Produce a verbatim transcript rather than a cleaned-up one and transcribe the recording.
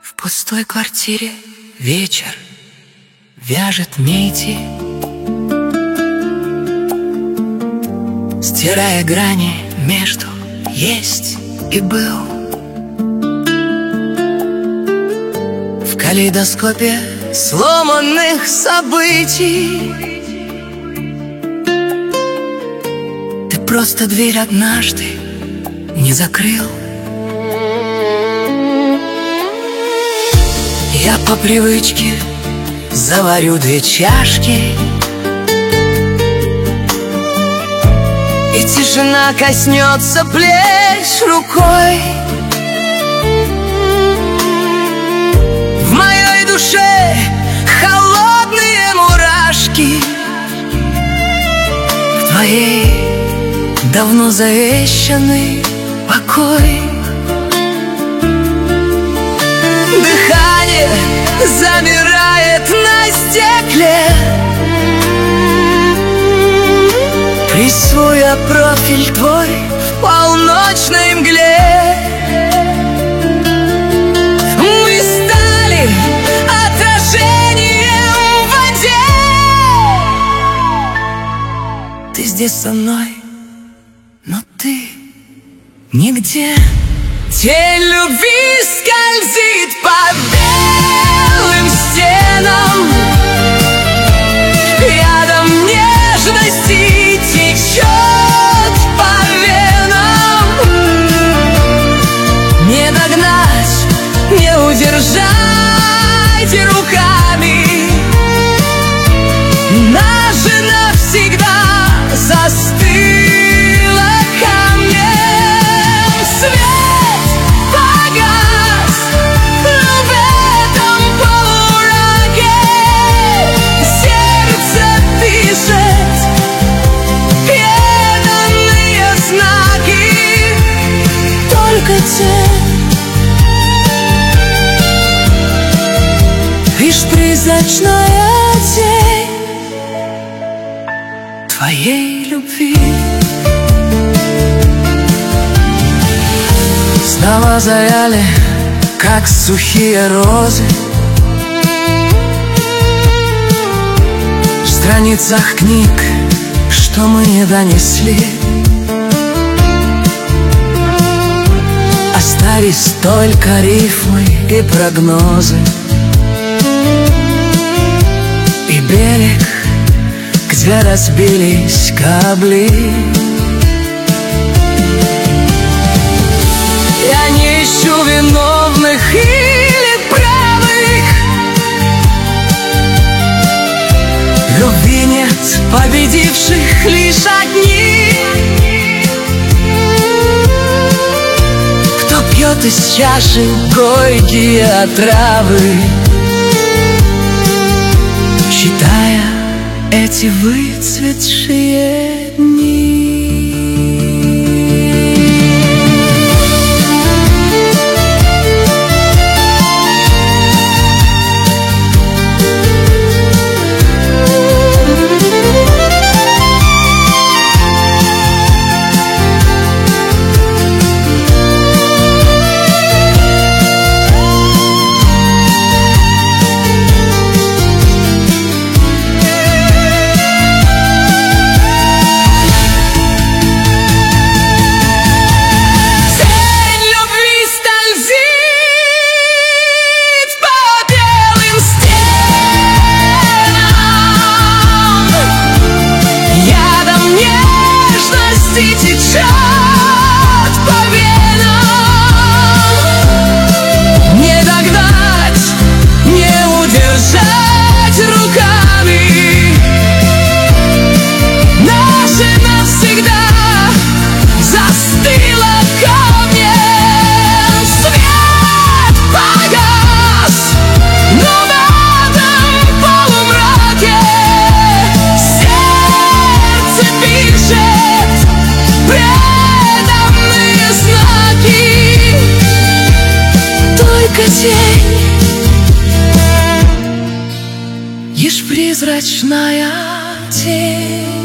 В пустой квартире вечер вяжет нити, стирая грани между есть и был. В калейдоскопе сломанных событий ты просто дверь однажды не закрыл. Я по привычке заварю две чашки, и тишина коснется плеч рукой. В моей душе холодные мурашки, в твоей давно завещанный покой. Дыхание замирает на стекле, рисуя профиль твой в полночной мгле. Мы стали отражением в воде. Ты здесь со мной, но ты нигде. Тень любви скользит по белым стенам, рядом нежности течет по венам. Не догнать, не удержать руками, наша навсегда застыла камнем. Свет погас, но в этом полумраке сердце пишет преданные знаки. Только тень, лишь призрачная тень твоей любви. Снова завяли, как сухие розы, в страницах книг, что мы не донесли. Остались только рифмы и прогнозы, и берег, где разбились корабли. Я не ищу виновных или правых, в любви нет победивших, лишь одни, кто пьет из чаши горькие отравы, считая эти выцветшие дни. Тень, лишь призрачная тень.